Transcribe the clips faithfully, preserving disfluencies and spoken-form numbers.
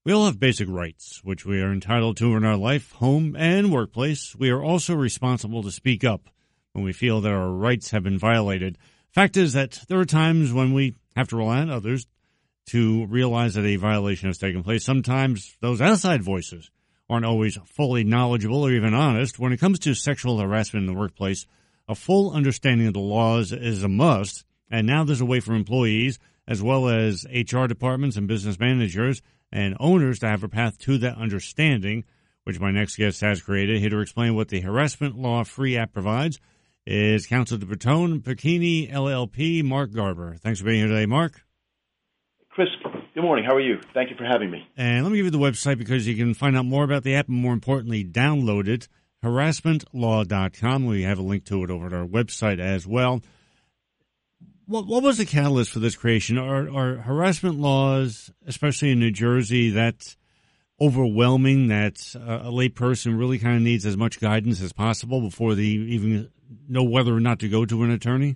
We all have basic rights, which we are entitled to in our life, home, and workplace. We are also responsible to speak up when we feel that our rights have been violated. Fact is that there are times when we have to rely on others to realize that a violation has taken place. Sometimes those outside voices aren't always fully knowledgeable or even honest. When it comes to sexual harassment in the workplace, a full understanding of the laws is a must, and now there's a way for employees as well as H R departments and business managers and owners to have a path to that understanding, which my next guest has created. Here to explain what the Harassment Law Free app provides is Counsel de Botton Piccinni, L L P, Mark Garber. Thanks for being here today, Mark. Chris, good morning. How are you? Thank you for having me. And let me give you the website because you can find out more about the app and, more importantly, download it, harassment law dot com. We have a link to it over at our website as well. What, what was the catalyst for this creation? Are, are harassment laws, especially in New Jersey, that overwhelming that uh, a layperson really kind of needs as much guidance as possible before they even know whether or not to go to an attorney?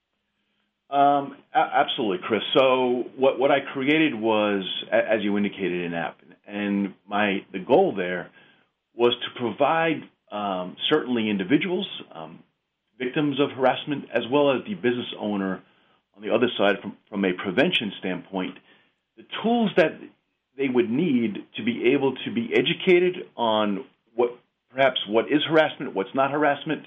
Um, a- absolutely, Chris. So what, what I created was, a- as you indicated, an app. And my the goal there was to provide um, certainly individuals, um, victims of harassment, as well as the business owner on the other side from, from a prevention standpoint, the tools that they would need to be able to be educated on what perhaps what is harassment, what's not harassment,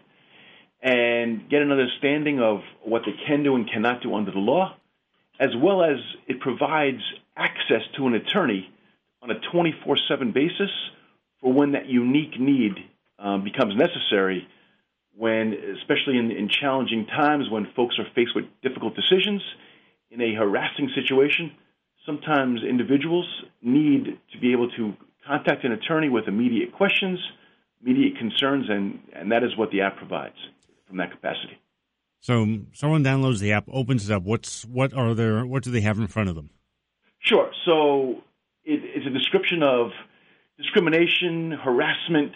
and get an understanding of what they can do and cannot do under the law, as well as it provides access to an attorney on a twenty-four seven basis for when that unique need um, becomes necessary, when, especially in, in challenging times when folks are faced with difficult decisions in a harassing situation. Sometimes individuals need to be able to contact an attorney with immediate questions, immediate concerns, and, and that is what the app provides from that capacity. So someone downloads the app, opens it up. What's what are there? What do they have in front of them? Sure. So it, it's a description of discrimination, harassment,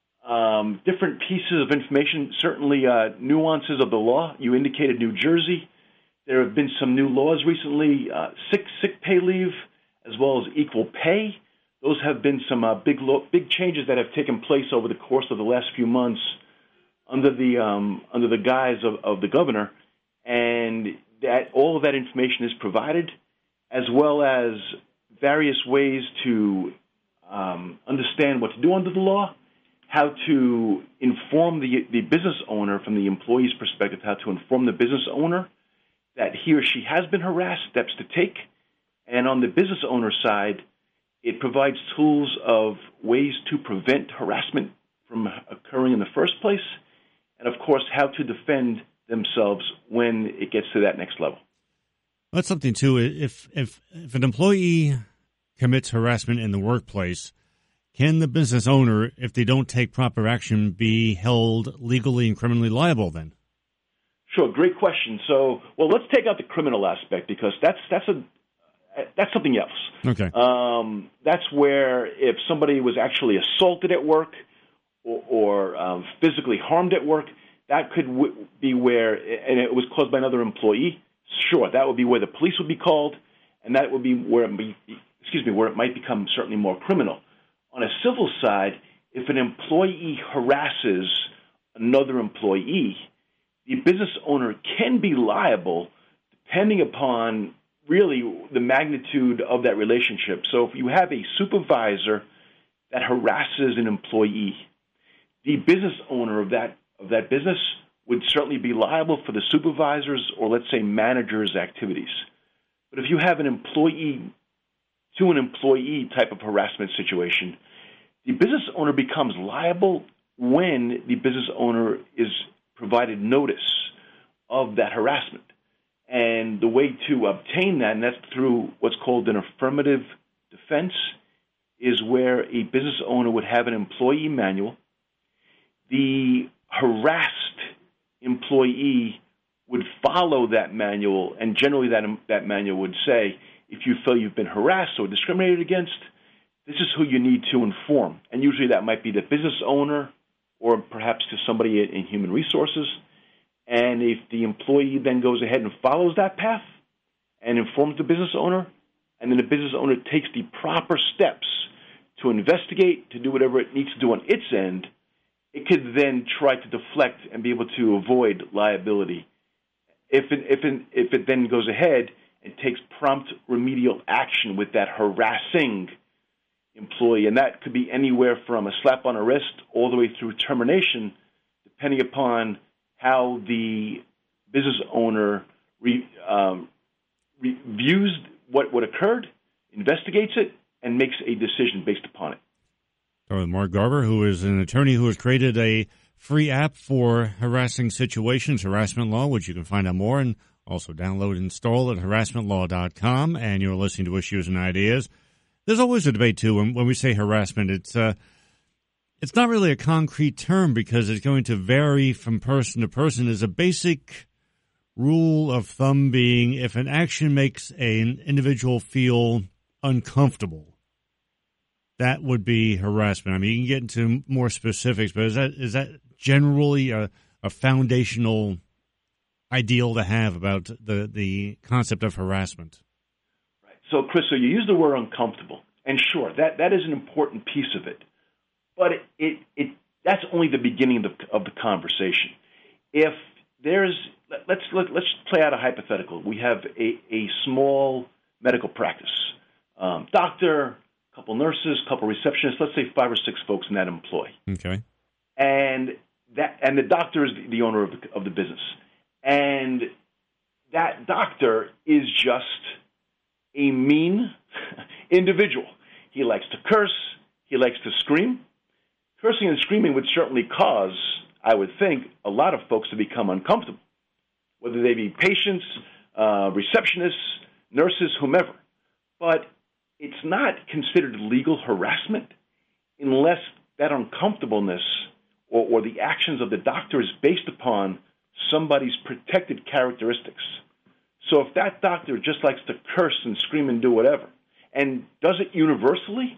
um, different pieces of information, certainly uh, nuances of the law. You indicated New Jersey. There have been some new laws recently, uh, sick sick pay leave, as well as equal pay. Those have been some uh, big lo- big changes that have taken place over the course of the last few months under the um, under the guise of, of the governor, and that all of that information is provided, as well as various ways to um, understand what to do under the law, how to inform the the business owner from the employee's perspective, how to inform the business owner that he or she has been harassed, steps to take. And on the business owner side, it provides tools of ways to prevent harassment from occurring in the first place, and, of course, how to defend themselves when it gets to that next level. That's something, too. If, if, if an employee commits harassment in the workplace, can the business owner, if they don't take proper action, be held legally and criminally liable then? Sure, great question. So, well, let's take out the criminal aspect because that's that's a that's something else. Okay. Um, that's where if somebody was actually assaulted at work or, or um, physically harmed at work, that could w- be where, and it was caused by another employee. Sure, that would be where the police would be called, and that would be where it be, excuse me, where it might become certainly more criminal. On a civil side, if an employee harasses another employee, the business owner can be liable depending upon really the magnitude of that relationship. So if you have a supervisor that harasses an employee, the business owner of that of that business would certainly be liable for the supervisor's or, let's say, manager's activities. But if you have an employee to an employee type of harassment situation, the business owner becomes liable when the business owner is provided notice of that harassment. And the way to obtain that, and that's through what's called an affirmative defense, is where a business owner would have an employee manual. The harassed employee would follow that manual, and generally that, that manual would say, if you feel you've been harassed or discriminated against, this is who you need to inform. And usually that might be the business owner or perhaps to somebody in human resources. And if the employee then goes ahead and follows that path and informs the business owner, and then the business owner takes the proper steps to investigate, to do whatever it needs to do on its end, it could then try to deflect and be able to avoid liability. If it, if it, if it then goes ahead and takes prompt remedial action with that harassing employee, and that could be anywhere from a slap on the wrist all the way through termination, depending upon how the business owner re, um, re, views what, what occurred, investigates it, and makes a decision based upon it. So Mark Garver, who is an attorney who has created a free app for harassing situations, Harassment Law, which you can find out more and also download and install at harassment law dot com. And you're listening to Issues and Ideas. There's always a debate, too, when, when we say harassment. It's uh, it's not really a concrete term because it's going to vary from person to person. There's a basic rule of thumb being if an action makes an individual feel uncomfortable, that would be harassment. I mean, you can get into more specifics, but is that is that generally a, a foundational ideal to have about the, the concept of harassment? Right. So, Chris, so you use the word uncomfortable, and sure, that, that is an important piece of it, but it, it, it that's only the beginning of the, of the conversation. If there's let's let, let's play out a hypothetical. We have a, a small medical practice, um, doctor, couple nurses, couple receptionists, let's say five or six folks in that employ. Okay. And that and the doctor is the, the owner of the, of the business. And that doctor is just a mean individual. He likes to curse. He likes to scream. Cursing and screaming would certainly cause, I would think, a lot of folks to become uncomfortable, whether they be patients, uh, receptionists, nurses, whomever. But it's not considered legal harassment unless that uncomfortableness or, or the actions of the doctor is based upon somebody's protected characteristics. So if that doctor just likes to curse and scream and do whatever and does it universally,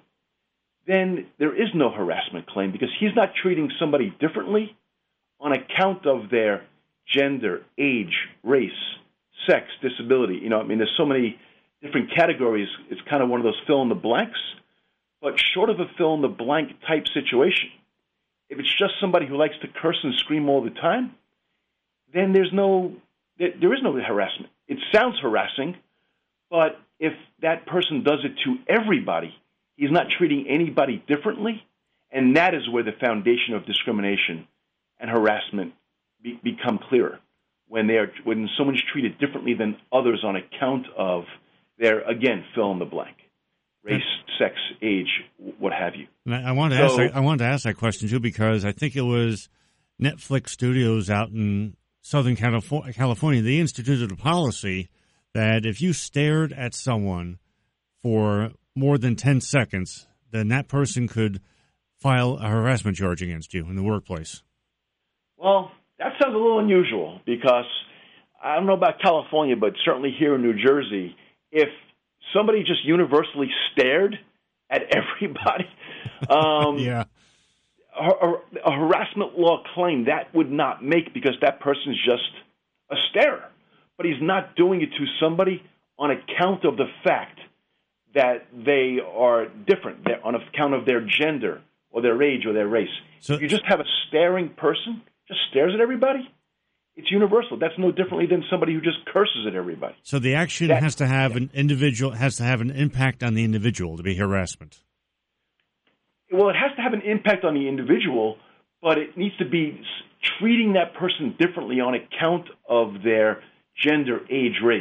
then there is no harassment claim because he's not treating somebody differently on account of their gender, age, race, sex, disability. You know, I mean, there's so many different categories. It's kind of one of those fill-in-the-blanks, but short of a fill-in-the-blank type situation, if it's just somebody who likes to curse and scream all the time, then there's no, there is no harassment. It sounds harassing, but if that person does it to everybody, he's not treating anybody differently, and that is where the foundation of discrimination and harassment be, become clearer, when they are when someone's treated differently than others on account of their, again, fill in the blank, race, sex, age, what have you. And I, I wanted to so, ask. That, I wanted to ask that question too because I think it was Netflix Studios out in Southern California. They instituted a policy that if you stared at someone for more than ten seconds, then that person could file a harassment charge against you in the workplace. Well, that sounds a little unusual because I don't know about California, but certainly here in New Jersey, if somebody just universally stared at everybody, um, yeah. a, a harassment law claim that would not make because that person's just a starer. But he's not doing it to somebody on account of the fact that they are different, they're on account of their gender or their age or their race. So, if you just have a staring person, just stares at everybody, it's universal. That's no differently than somebody who just curses at everybody. So the action that, has to have yeah. an individual, has to have an impact on the individual to be harassment. Well, it has to have an impact on the individual, but it needs to be treating that person differently on account of their gender, age, race.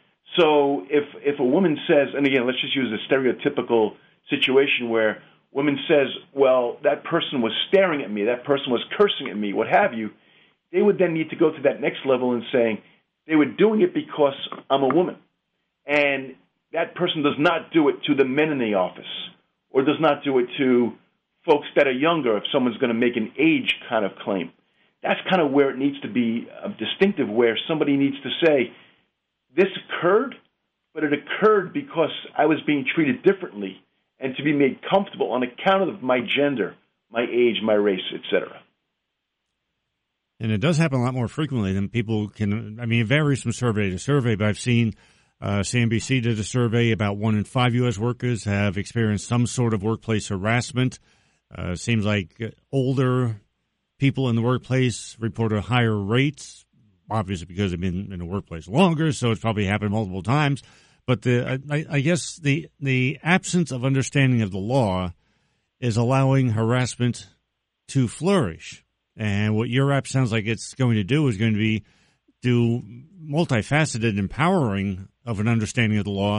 So if if a woman says, and again, let's just use a stereotypical situation where a woman says, well, that person was staring at me, that person was cursing at me, what have you, they would then need to go to that next level and saying they were doing it because I'm a woman. And that person does not do it to the men in the office or does not do it to folks that are younger if someone's going to make an age kind of claim. That's kind of where it needs to be uh, distinctive, where somebody needs to say, this occurred, but it occurred because I was being treated differently and to be made comfortable on account of my gender, my age, my race, et cetera. And it does happen a lot more frequently than people can. I mean, it varies from survey to survey, but I've seen Uh, C N B C did a survey. About one in five U S workers have experienced some sort of workplace harassment. Uh, seems like older people in the workplace reported higher rates, obviously because they've been in the workplace longer, so it's probably happened multiple times. But the I, I guess the the absence of understanding of the law is allowing harassment to flourish. And what your app sounds like it's going to do is going to be do multifaceted empowering of an understanding of the law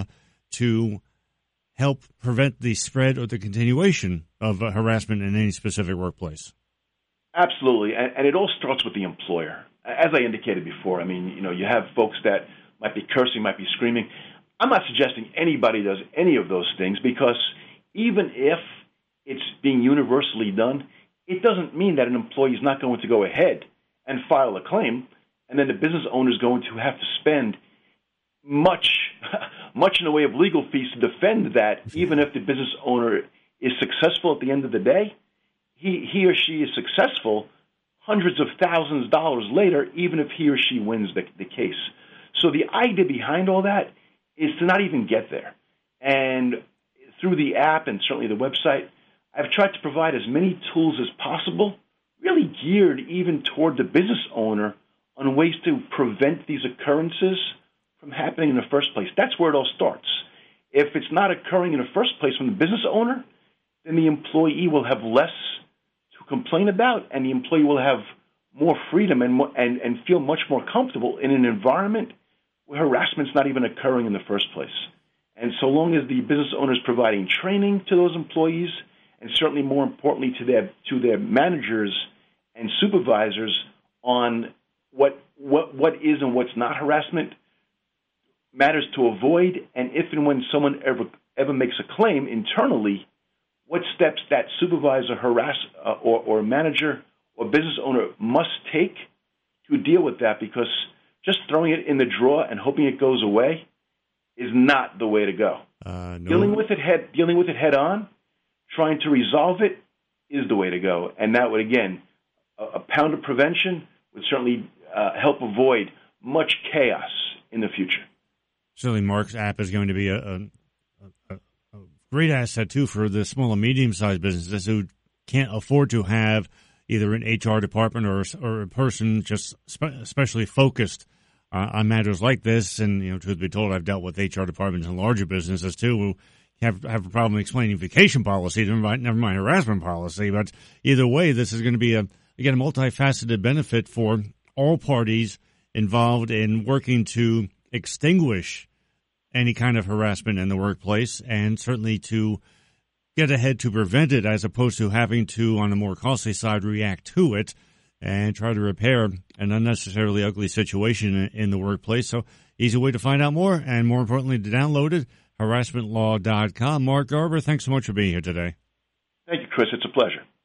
to help prevent the spread or the continuation of uh, harassment in any specific workplace. Absolutely, and, and it all starts with the employer. As I indicated before, I mean, you know, you have folks that might be cursing, might be screaming. I'm not suggesting anybody does any of those things, because even if it's being universally done, it doesn't mean that an employee is not going to go ahead and file a claim, and then the business owner is going to have to spend much, much in the way of legal fees to defend that, even if the business owner is successful at the end of the day. He, he or she is successful hundreds of thousands of dollars later, even if he or she wins the, the case. So the idea behind all that is to not even get there. And through the app and certainly the website, I've tried to provide as many tools as possible, really geared even toward the business owner on ways to prevent these occurrences from happening in the first place. That's where it all starts. If it's not occurring in the first place from the business owner, then the employee will have less to complain about, and the employee will have more freedom and, more, and, and feel much more comfortable in an environment where harassment's not even occurring in the first place. And so long as the business owner is providing training to those employees, and certainly more importantly to their to their managers and supervisors on what what what is and what's not harassment, matters to avoid, and if and when someone ever ever makes a claim internally, what steps that supervisor, harass uh, or, or manager or business owner must take to deal with that, because just throwing it in the drawer and hoping it goes away is not the way to go. Uh, no. Dealing with it head dealing with it head on, trying to resolve it is the way to go, and that would, again, a, a pound of prevention would certainly uh, help avoid much chaos in the future. Certainly, Mark's app is going to be a, a, a, a great asset, too, for the small and medium-sized businesses who can't afford to have either an H R department or, or a person just spe- especially focused uh, on matters like this. And, you know, truth be told, I've dealt with H R departments in larger businesses, too, who have have a problem explaining vacation policy, never mind, never mind harassment policy. But either way, this is going to be, a again, a multifaceted benefit for all parties involved in working to extinguish any kind of harassment in the workplace, and certainly to get ahead to prevent it, as opposed to having to, on the more costly side, react to it and try to repair an unnecessarily ugly situation in the workplace. So easy way to find out more, and more importantly, to download it, harassment law dot com. Mark Garber, thanks so much for being here today. Thank you, Chris. It's a pleasure.